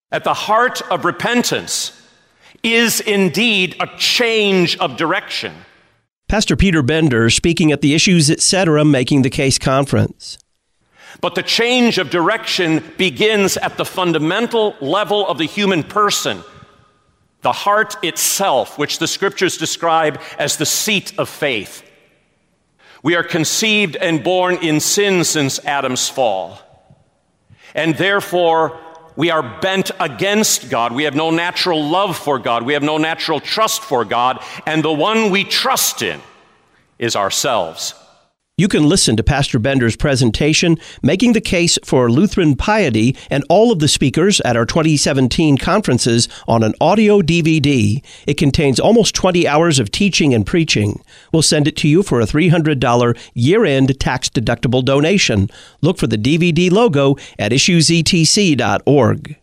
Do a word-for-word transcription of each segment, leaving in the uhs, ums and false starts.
At the heart of repentance is indeed a change of direction. Pastor Peter Bender speaking at the Issues Etc. Making the Case conference. But the change of direction begins at the fundamental level of the human person, the heart itself, which the scriptures describe as the seat of faith. We are conceived and born in sin since Adam's fall, and therefore we are bent against God. We have no natural love for God. We have no natural trust for God, and the one we trust in is ourselves. You can listen to Pastor Bender's presentation, Making the Case for Lutheran Piety, and all of the speakers at our twenty seventeen conferences on an audio D V D. It contains almost twenty hours of teaching and preaching. We'll send it to you for a three hundred dollars year-end tax-deductible donation. Look for the D V D logo at issues e t c dot org.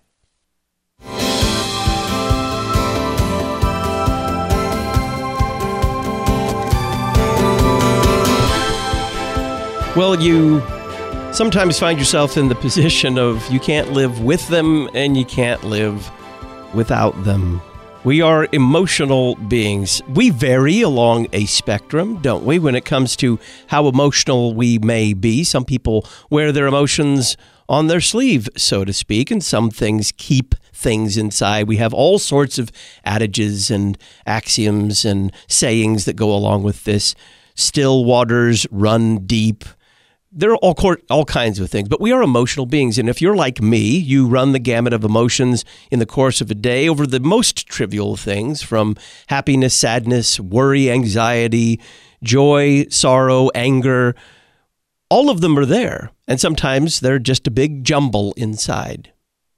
Well, you sometimes find yourself in the position of you can't live with them and you can't live without them. We are emotional beings. We vary along a spectrum, don't we, when it comes to how emotional we may be. Some people wear their emotions on their sleeve, so to speak, and some things keep things inside. We have all sorts of adages and axioms and sayings that go along with this. Still waters run deep. There are all, all kinds of things, but we are emotional beings. And if you're like me, you run the gamut of emotions in the course of a day over the most trivial things, from happiness, sadness, worry, anxiety, joy, sorrow, anger. All of them are there, and sometimes they're just a big jumble inside.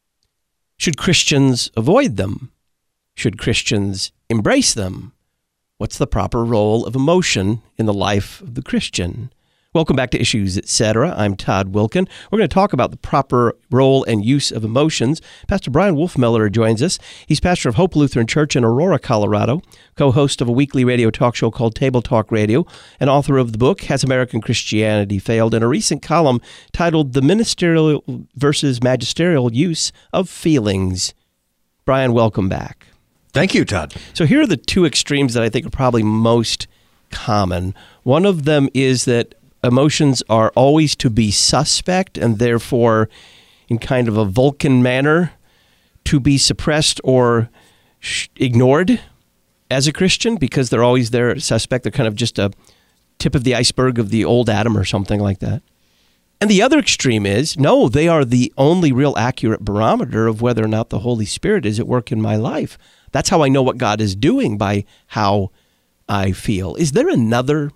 Should Christians avoid them? Should Christians embrace them? What's the proper role of emotion in the life of the Christian? Welcome back to Issues Etc. I'm Todd Wilken. We're going to talk about the proper role and use of emotions. Pastor Brian Wolfmueller joins us. He's pastor of Hope Lutheran Church in Aurora, Colorado, co-host of a weekly radio talk show called Table Talk Radio, and author of the book, Has American Christianity Failed?, and a recent column titled The Ministerial versus Magisterial Use of Feelings. Brian, welcome back. Thank you, Todd. So here are the two extremes that I think are probably most common. One of them is that emotions are always to be suspect and therefore, in kind of a Vulcan manner, to be suppressed or sh- ignored as a Christian because they're always there suspect. They're kind of just a tip of the iceberg of the old Adam or something like that. And the other extreme is, no, they are the only real accurate barometer of whether or not the Holy Spirit is at work in my life. That's how I know what God is doing, by how I feel. Is there another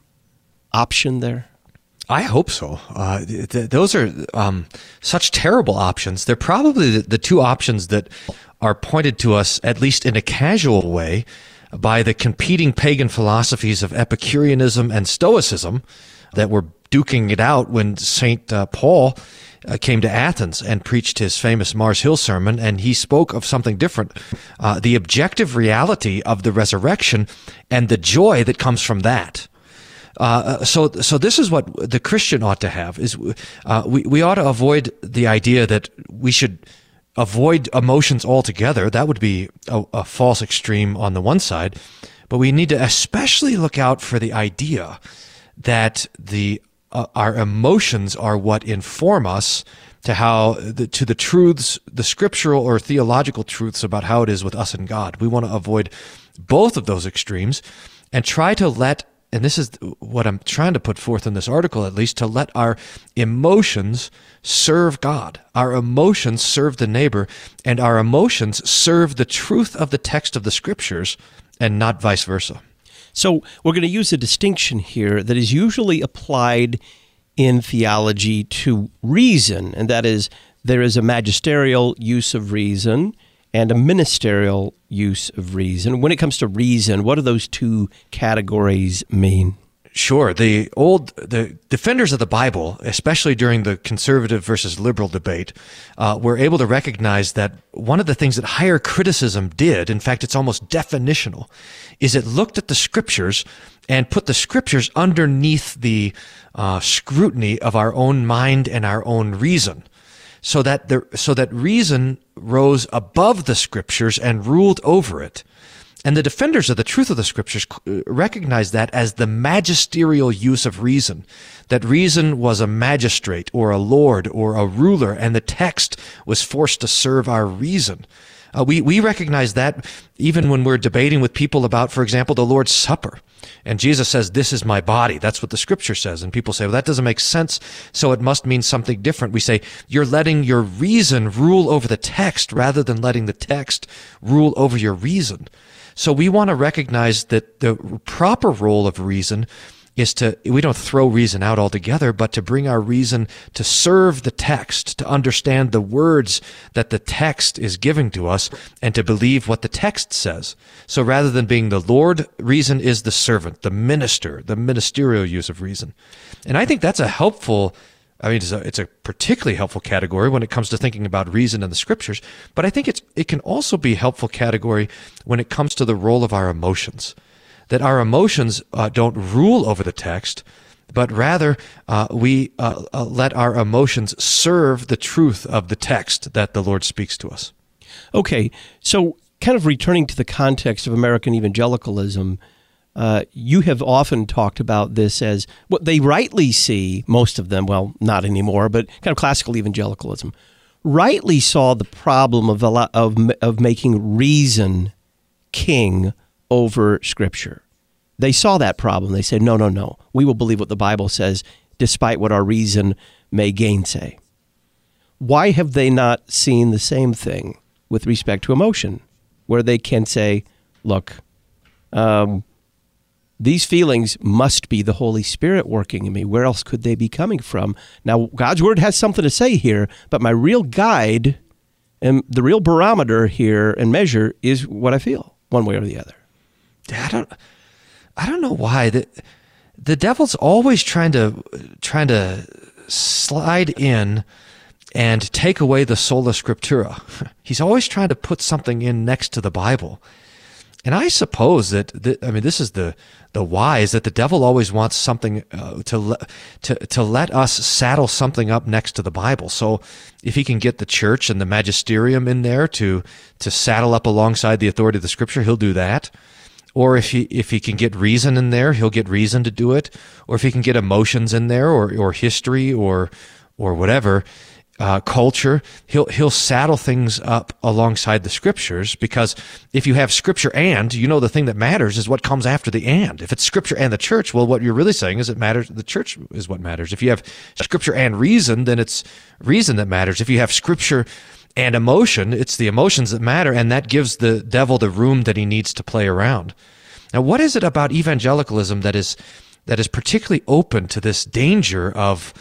option there? I hope so. Uh, th- th- those are um, such terrible options. They're probably the, the two options that are pointed to us, at least in a casual way, by the competing pagan philosophies of Epicureanism and Stoicism that were duking it out when Saint uh, Paul uh, came to Athens and preached his famous Mars Hill sermon, and he spoke of something different, uh, the objective reality of the resurrection and the joy that comes from that. Uh, so, so this is what the Christian ought to have: is uh, we we ought to avoid the idea that we should avoid emotions altogether. That would be a, a false extreme on the one side, but we need to especially look out for the idea that the uh, our emotions are what inform us to how the, to the truths, the scriptural or theological truths about how it is with us and God. We want to avoid both of those extremes and try to let. And this is what I'm trying to put forth in this article, at least, to let our emotions serve God. Our emotions serve the neighbor, and our emotions serve the truth of the text of the Scriptures, and not vice versa. So we're going to use a distinction here that is usually applied in theology to reason, and that is there is a magisterial use of reason and a ministerial use of reason. When it comes to reason, what do those two categories mean? Sure. The old, the defenders of the Bible, especially during the conservative versus liberal debate, uh, were able to recognize that one of the things that higher criticism did, in fact, it's almost definitional, is it looked at the Scriptures and put the Scriptures underneath the uh, scrutiny of our own mind and our own reason. So that the, so that reason rose above the Scriptures and ruled over it. And the defenders of the truth of the Scriptures recognize that as the magisterial use of reason, that reason was a magistrate or a lord or a ruler, and the text was forced to serve our reason. Uh, we, we recognize that even when we're debating with people about, for example, the Lord's Supper. And Jesus says, "This is my body." That's what the Scripture says. And people say, well, that doesn't make sense, so it must mean something different. We say, you're letting your reason rule over the text rather than letting the text rule over your reason. So we want to recognize that the proper role of reason is to, we don't throw reason out altogether, but to bring our reason to serve the text, to understand the words that the text is giving to us, and to believe what the text says. So rather than being the Lord, reason is the servant, the minister, the ministerial use of reason. And I think that's a helpful I mean, it's a, it's a particularly helpful category when it comes to thinking about reason in the Scriptures, but I think it's it can also be a helpful category when it comes to the role of our emotions, that our emotions uh, don't rule over the text, but rather uh, we uh, uh, let our emotions serve the truth of the text that the Lord speaks to us. Okay, so kind of returning to the context of American evangelicalism, Uh, you have often talked about this as what they rightly see, most of them, well, not anymore, but kind of classical evangelicalism, rightly saw the problem of of, of making reason king over Scripture. They saw that problem. They said, no, no, no, we will believe what the Bible says, despite what our reason may gainsay. Why have they not seen the same thing with respect to emotion, where they can say, look, um, these feelings must be the Holy Spirit working in me. Where else could they be coming from? Now, God's Word has something to say here, but my real guide and the real barometer here and measure is what I feel, one way or the other. I don't, I don't know why. The, the devil's always trying to, trying to slide in and take away the sola scriptura. He's always trying to put something in next to the Bible. And I suppose that, that I mean, this is the the why, is that the devil always wants something uh, to le- to to let us saddle something up next to the Bible. So if he can get the church and the magisterium in there to to saddle up alongside the authority of the Scripture, he'll do that. Or if he if he can get reason in there, he'll get reason to do it. Or if he can get emotions in there, or or history, or or whatever. Uh, culture, he'll he'll saddle things up alongside the Scriptures, because if you have Scripture and, you know, the thing that matters is what comes after the and. If it's Scripture and the church, well, what you're really saying is it matters, the church is what matters. If you have Scripture and reason, then it's reason that matters. If you have Scripture and emotion, it's the emotions that matter, and that gives the devil the room that he needs to play around. Now, what is it about evangelicalism that is that is particularly open to this danger of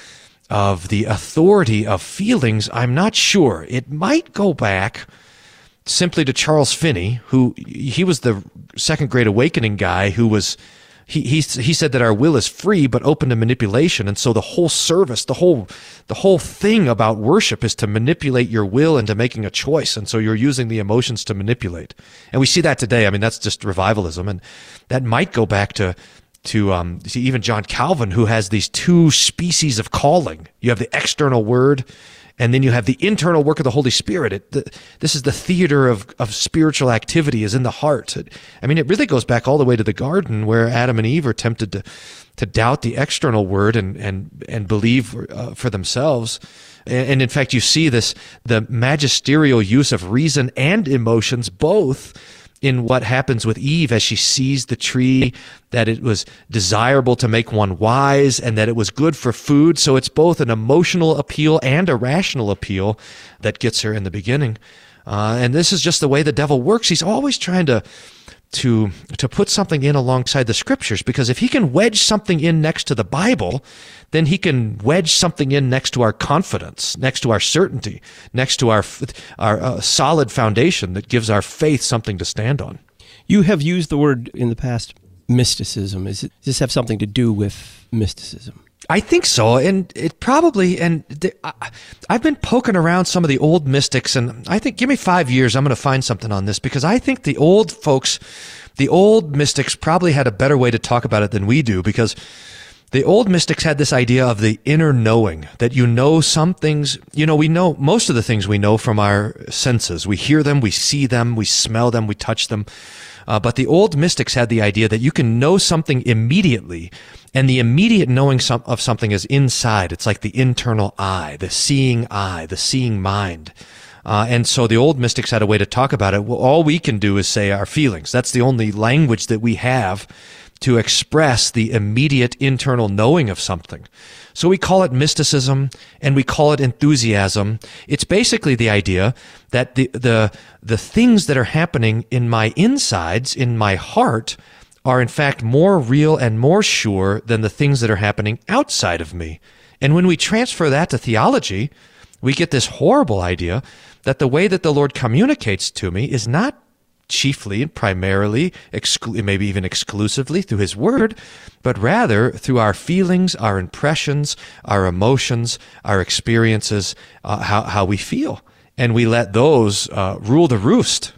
of the authority of feelings? I'm not sure. It might go back simply to Charles Finney, who he was the Second Great Awakening guy who was, he he he said that our will is free but open to manipulation, and so the whole service, the whole the whole thing about worship is to manipulate your will into making a choice, and so you're using the emotions to manipulate. And we see that today. I mean, that's just revivalism, and that might go back to to um, see even John Calvin, who has these two species of calling. You have the external word, and then you have the internal work of the Holy Spirit. It, the, this is the theater of, of spiritual activity is in the heart. It, I mean, it really goes back all the way to the garden, where Adam and Eve are tempted to to doubt the external word and and and believe uh, for themselves. And, and in fact, you see this, the magisterial use of reason and emotions both in what happens with Eve as she sees the tree, that it was desirable to make one wise and that it was good for food. So it's both an emotional appeal and a rational appeal that gets her in the beginning. Uh, and this is just the way the devil works. He's always trying to to to put something in alongside the Scriptures, because if he can wedge something in next to the Bible, then he can wedge something in next to our confidence, next to our certainty, next to our our uh, solid foundation that gives our faith something to stand on. You have used the word in the past, mysticism. Is it, does this have something to do with mysticism? I think so, and it probably, and the, I, I've been poking around some of the old mystics, and I think, give me five years, I'm going to find something on this, because I think the old folks, the old mystics probably had a better way to talk about it than we do, because The old mystics had this idea of the inner knowing, that you know some things, you know, we know most of the things we know from our senses. We hear them, we see them, we smell them, we touch them. Uh, but the old mystics had the idea that you can know something immediately, and the immediate knowing some, of something is inside. It's like the internal eye, the seeing eye, the seeing mind. Uh, and so the old mystics had a way to talk about it. Well, all we can do is say our feelings. That's the only language that we have to express the immediate internal knowing of something. So we call it mysticism and we call it enthusiasm. It's basically the idea that the, the, the things that are happening in my insides, in my heart, are in fact more real and more sure than the things that are happening outside of me. And when we transfer that to theology, we get this horrible idea that the way that the Lord communicates to me is not chiefly and primarily, exclu- maybe even exclusively through His Word, but rather through our feelings, our impressions, our emotions, our experiences, uh, how, how we feel. And we let those uh, rule the roost.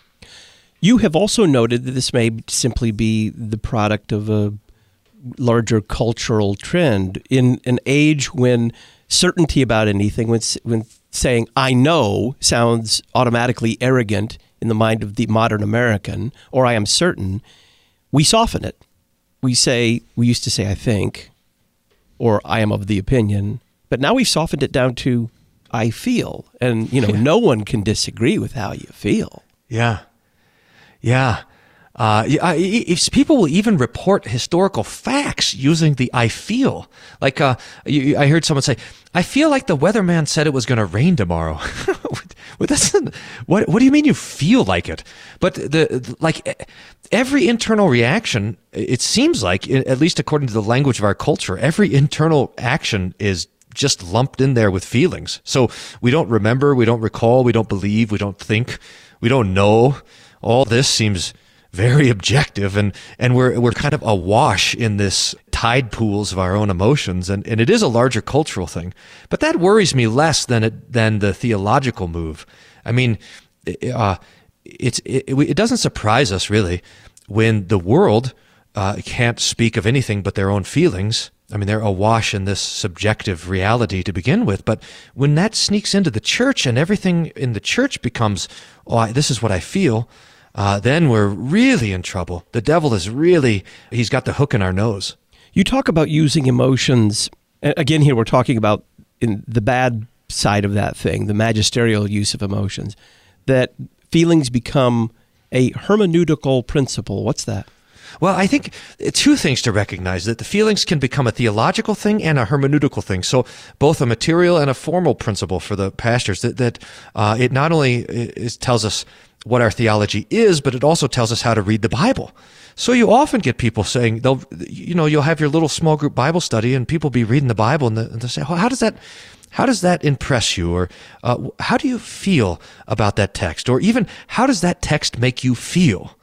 You have also noted that this may simply be the product of a larger cultural trend in an age when certainty about anything, when, when saying, I know, sounds automatically arrogant in the mind of the modern American, or I am certain, we soften it. We say, we used to say, I think, or I am of the opinion, but now we've softened it down to, I feel. And, you know, yeah. No one can disagree with how you feel. Yeah. Yeah. Uh, if people will even report historical facts using the I feel. Like, uh, you, I heard someone say, I feel like the weatherman said it was going to rain tomorrow. Well, that's, what, what do you mean you feel like it? But the, like every internal reaction, it seems like, at least according to the language of our culture, every internal action is just lumped in there with feelings. So we don't remember, we don't recall, we don't believe, we don't think, we don't know. All this seems very objective, and, and we're we're kind of awash in this tide pools of our own emotions, and, and it is a larger cultural thing. But that worries me less than it than the theological move. I mean, uh, it's it, it doesn't surprise us really when the world uh, can't speak of anything but their own feelings. I mean, they're awash in this subjective reality to begin with. But when that sneaks into the church and everything in the church becomes, oh, I, this is what I feel. Uh, then we're really in trouble. The devil is really, he's got the hook in our nose. You talk about using emotions. Again, here we're talking about in the bad side of that thing, the magisterial use of emotions, that feelings become a hermeneutical principle. What's that? Well, I think two things to recognize, that the feelings can become a theological thing and a hermeneutical thing. So both a material and a formal principle for the pastors, that, that uh, it not only is, tells us what our theology is, but it also tells us how to read the Bible. So you often get people saying, they'll, you know, you'll have your little small group Bible study and people be reading the Bible and they'll say, well, how does that, how does that impress you? Or uh, how do you feel about that text? Or even, how does that text make you feel?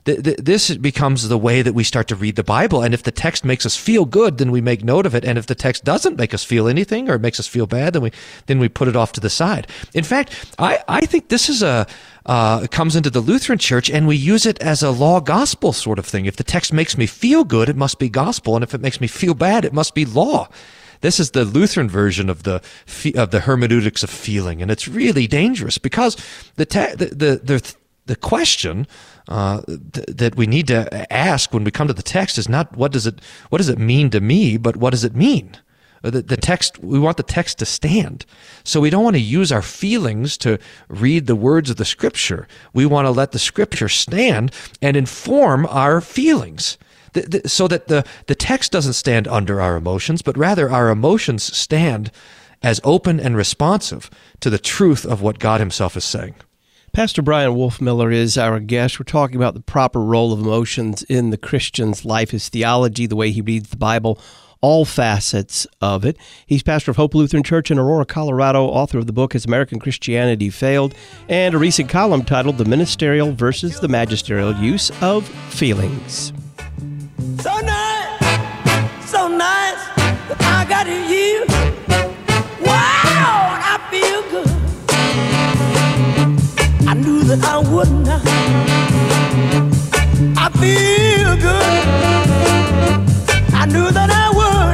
This becomes the way that we start to read the Bible. And if the text makes us feel good, then we make note of it. And if the text doesn't make us feel anything or it makes us feel bad, then we then we put it off to the side. In fact, I, I think this is a uh, comes into the Lutheran Church, and we use it as a law gospel sort of thing. If the text makes me feel good, it must be gospel. And if it makes me feel bad, it must be law. This is the Lutheran version of the of the hermeneutics of feeling. And it's really dangerous because the te- the, the, the The question uh, th- that we need to ask when we come to the text is not what does it what does it mean to me, but what does it mean? The, the text, we want the text to stand. So we don't want to use our feelings to read the words of the Scripture. We want to let the Scripture stand and inform our feelings. The, the, so that the, the text doesn't stand under our emotions, but rather our emotions stand as open and responsive to the truth of what God Himself is saying. Pastor Brian Wolfmueller is our guest. We're talking about the proper role of emotions in the Christian's life, his theology, the way he reads the Bible, all facets of it. He's pastor of Hope Lutheran Church in Aurora, Colorado, author of the book Has American Christianity Failed?, and a recent column titled The Ministerial versus the Magisterial Use of Feelings. So nice, so nice, I got you. Wow, I feel good. I knew that I would not. I feel good. I knew that I would.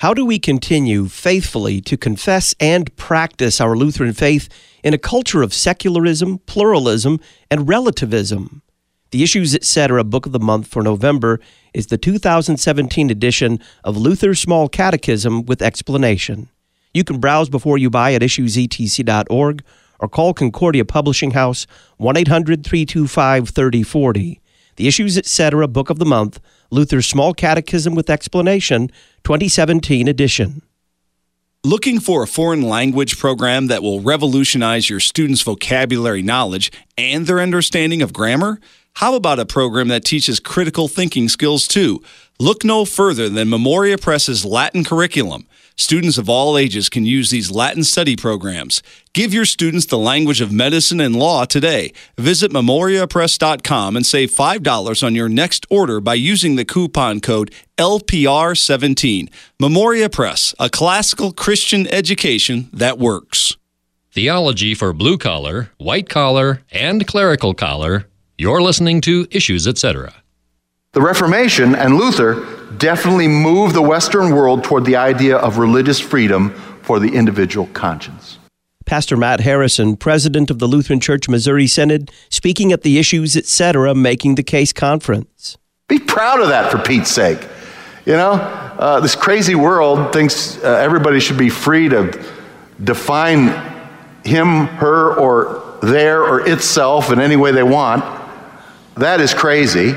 How do we continue faithfully to confess and practice our Lutheran faith in a culture of secularism, pluralism, and relativism? The Issues Etc. Book of the Month for November is the two thousand seventeen edition of Luther's Small Catechism with Explanation. You can browse before you buy at issues e t c dot org or call Concordia Publishing House one eight hundred, three two five, three oh four oh. The Issues Etc. Book of the Month, Luther's Small Catechism with Explanation, twenty seventeen edition. Looking for a foreign language program that will revolutionize your students' vocabulary knowledge and their understanding of grammar? How about a program that teaches critical thinking skills too? Look no further than Memoria Press's Latin curriculum. Students of all ages can use these Latin study programs. Give your students the language of medicine and law today. Visit memoria press dot com and save five dollars on your next order by using the coupon code L P R seventeen. Memoria Press, a classical Christian education that works. Theology for blue collar, white collar, and clerical collar. You're listening to Issues Etc. The Reformation and Luther definitely moved the Western world toward the idea of religious freedom for the individual conscience. Pastor Matt Harrison, president of the Lutheran Church Missouri Synod, speaking at the Issues Etc. Making the Case conference. Be proud of that, for Pete's sake. You know, uh, this crazy world thinks uh, everybody should be free to define him, her, or their, or itself in any way they want. That is crazy.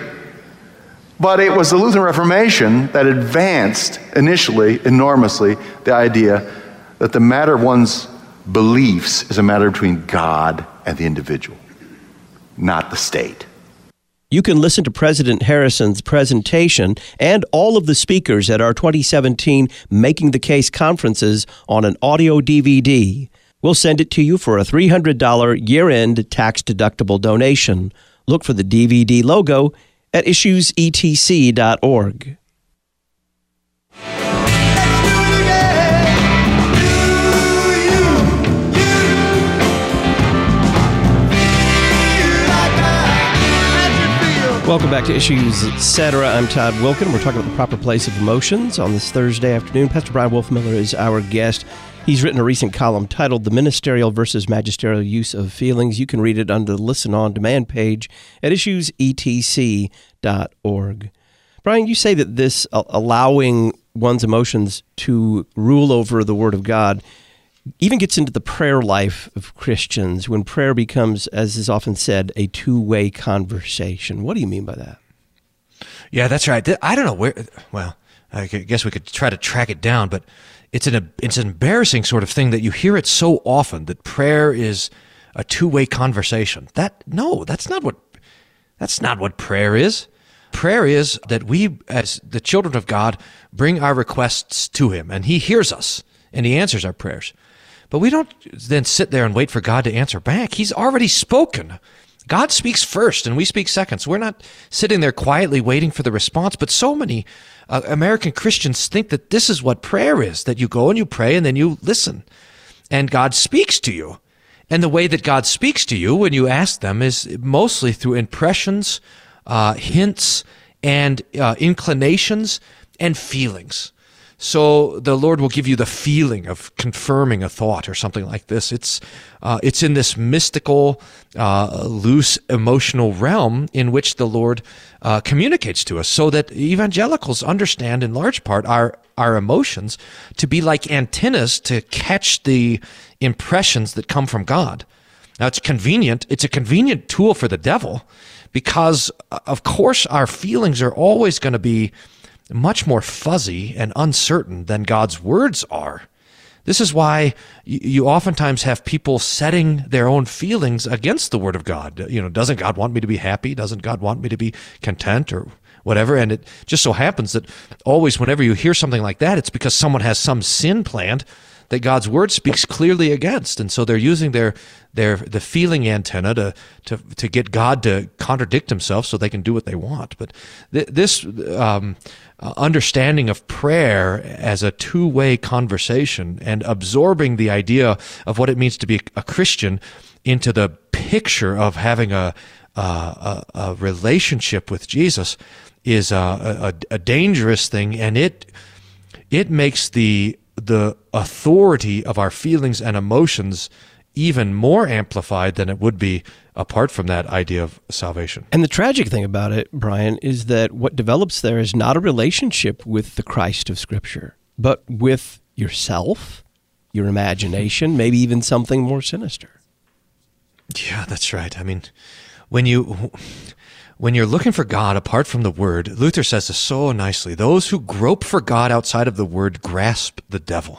But it was the Lutheran Reformation that advanced initially, enormously, the idea that the matter of one's beliefs is a matter between God and the individual, not the state. You can listen to President Harrison's presentation and all of the speakers at our twenty seventeen Making the Case conferences on an audio D V D. We'll send it to you for a three hundred dollars year-end tax-deductible donation. Look for the D V D logo at issues e t c dot org. Welcome back to Issues Etc. I'm Todd Wilkin. We're talking about the proper place of emotions on this Thursday afternoon. Pastor Brian Wolfmueller is our guest. He's written a recent column titled The Ministerial versus Magisterial Use of Feelings. You can read it under the Listen On Demand page at issues e t c dot org. Brian, you say that this uh, allowing one's emotions to rule over the Word of God even gets into the prayer life of Christians when prayer becomes, as is often said, a two-way conversation. What do you mean by that? Yeah, that's right. I don't know where, well, I guess we could try to track it down, but it's an it's an embarrassing sort of thing that you hear it so often, that prayer is a two-way conversation. That no, that's not what that's not what prayer is. Prayer is that we, as the children of God, bring our requests to Him, and He hears us, and He answers our prayers. But we don't then sit there and wait for God to answer back. He's already spoken. God speaks first, and we speak second. So we're not sitting there quietly waiting for the response. But so many uh, American Christians think that this is what prayer is, that you go and you pray and then you listen, and God speaks to you. And the way that God speaks to you when you ask them is mostly through impressions, uh, hints, and uh, inclinations and feelings. So the Lord will give you the feeling of confirming a thought or something like this. It's uh, it's in this mystical, uh, loose, emotional realm in which the Lord uh, communicates to us, so that evangelicals understand in large part our our emotions to be like antennas to catch the impressions that come from God. Now, it's convenient. It's a convenient tool for the devil because, of course, our feelings are always going to be much more fuzzy and uncertain than God's words are. This is why you oftentimes have people setting their own feelings against the Word of God. You know, doesn't God want me to be happy? Doesn't God want me to be content or whatever? And it just so happens that always whenever you hear something like that, it's because someone has some sin planned that God's Word speaks clearly against. And so they're using their their the feeling antenna to to to get God to contradict Himself so they can do what they want. But th- this um, understanding of prayer as a two-way conversation and absorbing the idea of what it means to be a Christian into the picture of having a a, a relationship with Jesus is a, a, a dangerous thing, and it it makes the the authority of our feelings and emotions even more amplified than it would be apart from that idea of salvation. And the tragic thing about it, Brian, is that what develops there is not a relationship with the Christ of Scripture, but with yourself, your imagination, maybe even something more sinister. Yeah, that's right. I mean, when you when you're looking for God apart from the Word, Luther says this so nicely, those who grope for God outside of the Word grasp the devil.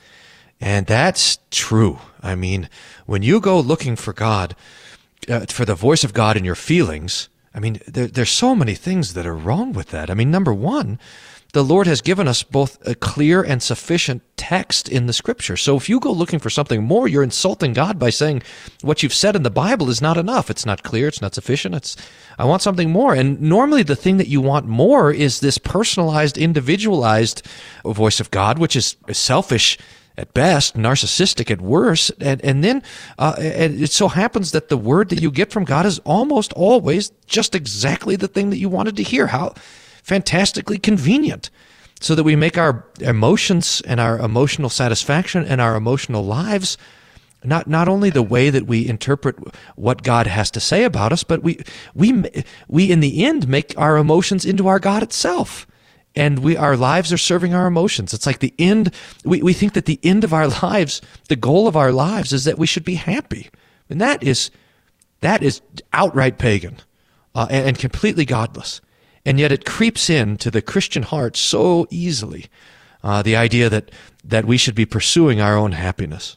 And that's true. I mean, when you go looking for God, uh, for the voice of God in your feelings, I mean, there, there's so many things that are wrong with that. I mean, number one, the Lord has given us both a clear and sufficient text in the Scripture. So if you go looking for something more, you're insulting God by saying what you've said in the Bible is not enough. It's not clear. It's not sufficient. It's I want something more. And normally the thing that you want more is this personalized, individualized voice of God, which is selfish at best, narcissistic at worst, and and then uh, and it so happens that the word that you get from God is almost always just exactly the thing that you wanted to hear. How fantastically convenient, so that we make our emotions and our emotional satisfaction and our emotional lives not not only the way that we interpret what God has to say about us, but we we we in the end make our emotions into our God itself. And we, our lives are serving our emotions. It's like the end, we, we think that the end of our lives, the goal of our lives is that we should be happy. And that is, that is outright pagan uh, and, and completely godless. And yet it creeps into the Christian heart so easily, uh, the idea that, that we should be pursuing our own happiness.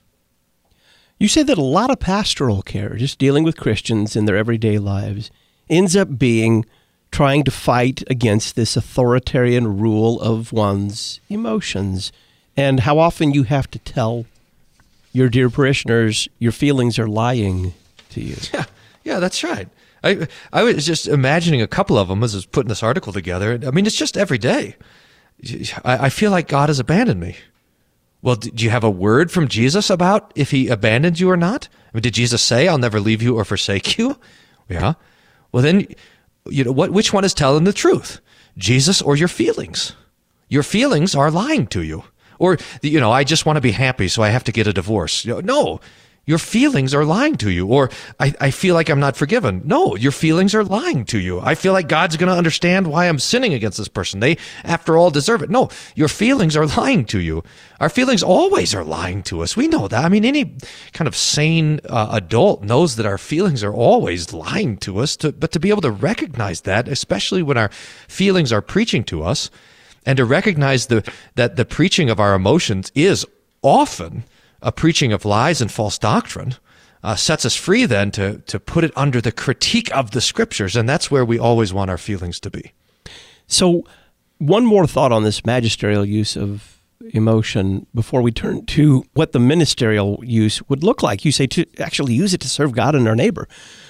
You say that a lot of pastoral care, just dealing with Christians in their everyday lives, ends up being trying to fight against this authoritarian rule of one's emotions, and how often you have to tell your dear parishioners your feelings are lying to you. Yeah, yeah, that's right. I I was just imagining a couple of them as I was putting this article together. I mean, it's just every day. I, I feel like God has abandoned me. Well, do you have a word from Jesus about if he abandoned you or not? I mean, did Jesus say, I'll never leave you or forsake you? Yeah. Well, then, you know, what? Which one is telling the truth? Jesus or your feelings? Your feelings are lying to you. Or, you know, I just want to be happy, so I have to get a divorce. You know, no, your feelings are lying to you. Or, I, I feel like I'm not forgiven. No, your feelings are lying to you. I feel like God's going to understand why I'm sinning against this person. They, after all, deserve it. No, your feelings are lying to you. Our feelings always are lying to us. We know that. I mean, any kind of sane uh, adult knows that our feelings are always lying to us. To, but to be able to recognize that, especially when our feelings are preaching to us, and to recognize the, that the preaching of our emotions is often a preaching of lies and false doctrine, uh, sets us free then to, to put it under the critique of the Scriptures, and that's where we always want our feelings to be. So one more thought on this magisterial use of emotion before we turn to what the ministerial use would look like. You say to actually use it to serve God and our neighbor.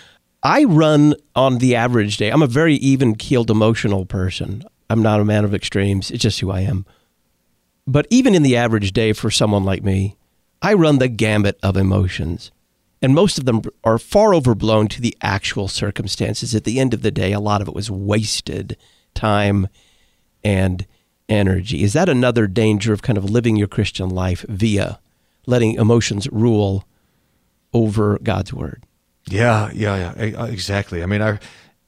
I run on the average day. I'm a very even-keeled emotional person. I'm not a man of extremes. It's just who I am. But even in the average day for someone like me, I run the gambit of emotions. And most of them are far overblown to the actual circumstances. At the end of the day, a lot of it was wasted time and energy. Is that another danger of kind of living your Christian life via letting emotions rule over God's word? Yeah, yeah, yeah, exactly. I mean, I,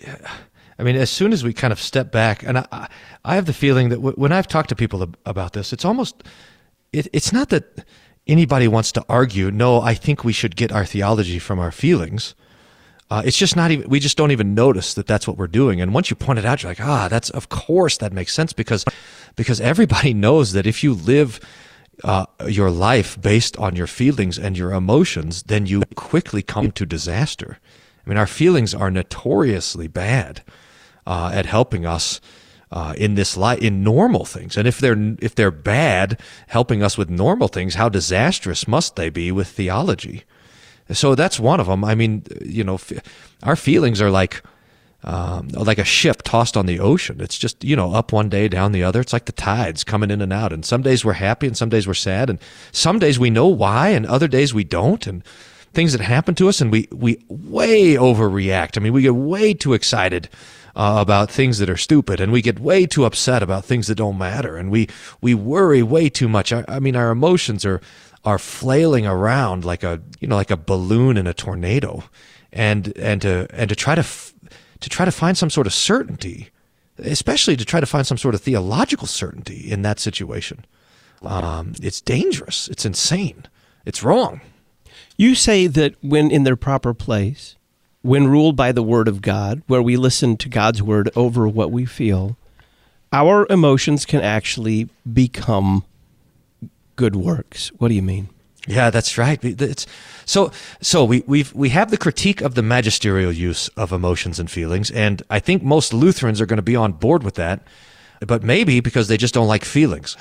I mean, as soon as we kind of step back, and I, I have the feeling that w- when I've talked to people about this, it's almost, it, it's not that anybody wants to argue, no, I think we should get our theology from our feelings. Uh, it's just not even, we just don't even notice that that's what we're doing. And once you point it out, you're like, ah, that's, of course that makes sense, because, because everybody knows that if you live uh, your life based on your feelings and your emotions, then you quickly come to disaster. I mean, our feelings are notoriously bad uh, at helping us Uh, in this life, in normal things. And if they're if they're bad, helping us with normal things, how disastrous must they be with theology? So that's one of them. I mean, you know, f- our feelings are like um, like a ship tossed on the ocean. It's just, you know, up one day, down the other. It's like the tides coming in and out. And some days we're happy, and some days we're sad, and some days we know why, and other days we don't. And things that happen to us, and we we way overreact. I mean, we get way too excited uh, about things that are stupid, and we get way too upset about things that don't matter, and we we worry way too much. I, I mean, our emotions are are flailing around like a you know like a balloon in a tornado, and and to and to try to f- to try to find some sort of certainty, especially to try to find some sort of theological certainty in that situation. Um, it's dangerous. It's insane. It's wrong. You say that when in their proper place, when ruled by the Word of God, where we listen to God's Word over what we feel, our emotions can actually become good works. What do you mean? Yeah, that's right. It's, so, so we we've we have the critique of the magisterial use of emotions and feelings, and I think most Lutherans are going to be on board with that. But maybe because they just don't like feelings.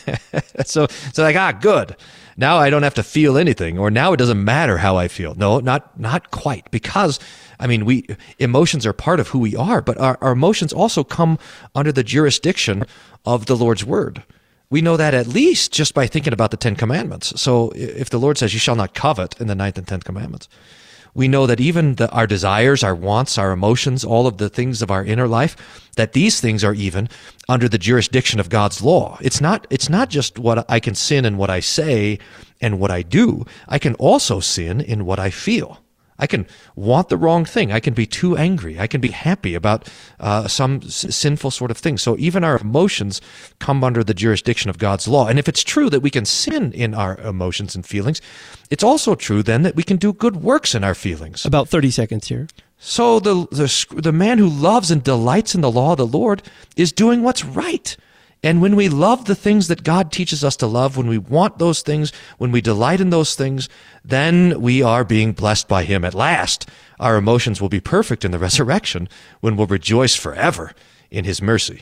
so, so like, ah, good. Now I don't have to feel anything, or now it doesn't matter how I feel. No, not not quite. Because, I mean, we emotions are part of who we are, but our, our emotions also come under the jurisdiction of the Lord's Word. We know that at least just by thinking about the Ten Commandments. So if the Lord says, you shall not covet in the ninth and tenth commandments, we know that even the, our desires, our wants, our emotions, all of the things of our inner life, that these things are even under the jurisdiction of God's law. It's not, it's not just what I can sin in what I say and what I do. I can also sin in what I feel. I can want the wrong thing. I can be too angry. I can be happy about uh, some s- sinful sort of thing. So even our emotions come under the jurisdiction of God's law. And if it's true that we can sin in our emotions and feelings, it's also true then that we can do good works in our feelings. About thirty seconds here. So the the, the man who loves and delights in the law of the Lord is doing what's right. And when we love the things that God teaches us to love, when we want those things, when we delight in those things, then we are being blessed by Him at last. Our emotions will be perfect in the resurrection when we'll rejoice forever in His mercy.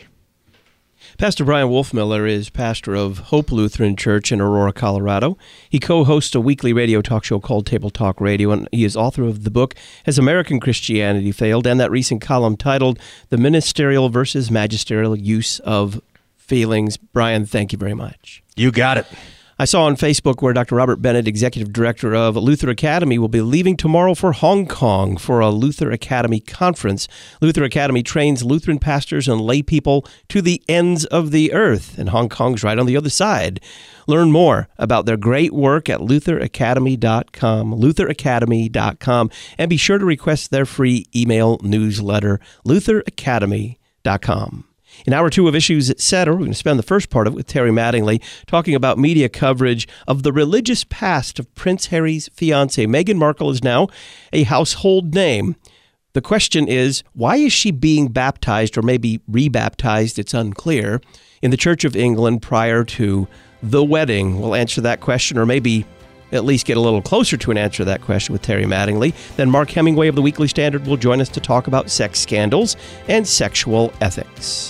Pastor Brian Wolfmiller is pastor of Hope Lutheran Church in Aurora, Colorado. He co-hosts a weekly radio talk show called Table Talk Radio, and he is author of the book Has American Christianity Failed? And that recent column titled The Ministerial versus Magisterial Use of Feelings. Brian, thank you very much. You got it. I saw on Facebook where Doctor Robert Bennett, executive director of Luther Academy, will be leaving tomorrow for Hong Kong for a Luther Academy conference. Luther Academy trains Lutheran pastors and lay people to the ends of the earth, and Hong Kong's right on the other side. Learn more about their great work at luther academy dot com, luther academy dot com, and be sure to request their free email newsletter, luther academy dot com. In hour two of Issues, et cetera, we're going to spend the first part of it with Terry Mattingly talking about media coverage of the religious past of Prince Harry's fiancée. Meghan Markle is now a household name. The question is, why is she being baptized, or maybe rebaptized, it's unclear, in the Church of England prior to the wedding? We'll answer that question, or maybe at least get a little closer to an answer to that question with Terry Mattingly. Then Mark Hemingway of the Weekly Standard will join us to talk about sex scandals and sexual ethics.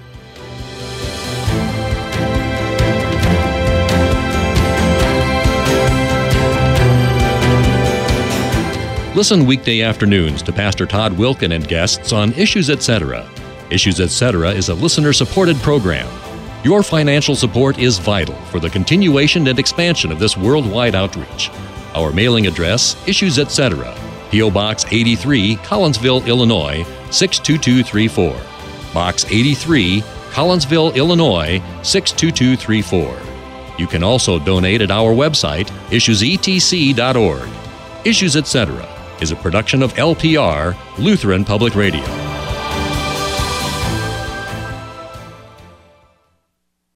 Listen weekday afternoons to Pastor Todd Wilkin and guests on Issues et cetera. Issues et cetera is a listener-supported program. Your financial support is vital for the continuation and expansion of this worldwide outreach. Our mailing address, Issues et cetera, P O. Box eighty-three, Collinsville, Illinois, six two two three four. Box eighty-three, Collinsville, Illinois, six two two three four. You can also donate at our website, issues e t c dot org. Issues et cetera is a production of L P R, Lutheran Public Radio.